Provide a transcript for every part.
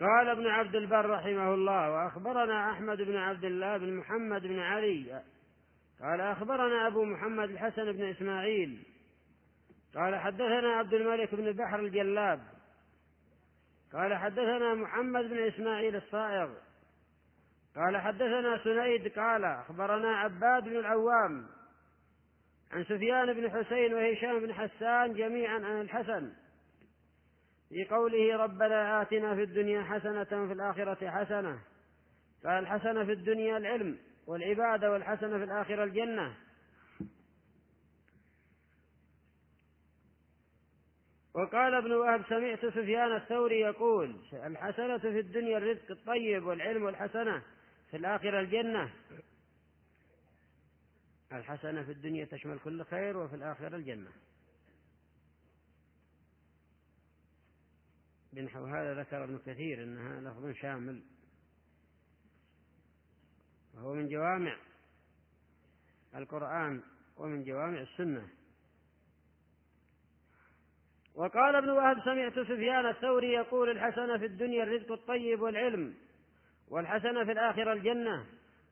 قال ابن عبد البر رحمه الله: وأخبرنا أحمد بن عبد الله بن محمد بن علي قال أخبرنا أبو محمد الحسن بن إسماعيل قال حدثنا عبد الملك بن بحر الجلاب قال حدثنا محمد بن إسماعيل الصائغ قال حدثنا سنيد قال أخبرنا عباد بن العوام عن سفيان بن حسين وهشام بن حسان جميعا عن الحسن في قوله: ربنا آتنا في الدنيا حسنة في الآخرة حسنة. قال: الحسنة في الدنيا العلم والعبادة، والحسنة في الآخرة الجنة. وقال ابن وهب: سمعت سفيان الثوري يقول: الحسنة في الدنيا الرزق الطيب، والعلم والحسنة في الآخرة الجنة. الحسنة في الدنيا تشمل كل خير، وفي الآخرة الجنة. بنحو هذا ذكر ابن كثير أنها لفظ شامل، وهو من جوامع القرآن ومن جوامع السنة. وقال ابن وهب: سمعت سفيان الثوري يقول: الحسنة في الدنيا الرزق الطيب والعلم، والحسنة في الآخرة الجنة.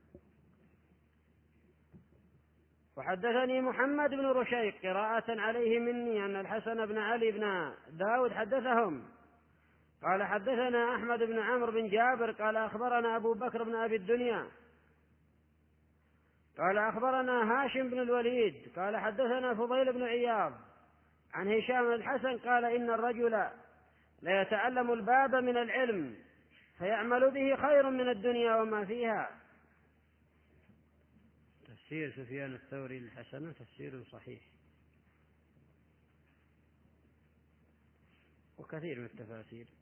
وحدثني محمد بن رشيق قراءة عليه مني أن الحسن بن علي بن داود حدثهم قال: حدثنا أحمد بن عمرو بن جابر قال أخبرنا أبو بكر بن أبي الدنيا قال أخبرنا هاشم بن الوليد قال حدثنا فضيل بن عياض عن هشام بن الحسن قال: إن الرجل ليتعلم الباب من العلم فيعمل به خير من الدنيا وما فيها. تفسير سفيان الثوري للحسنة تفسير صحيح، وكثير من التفاسير.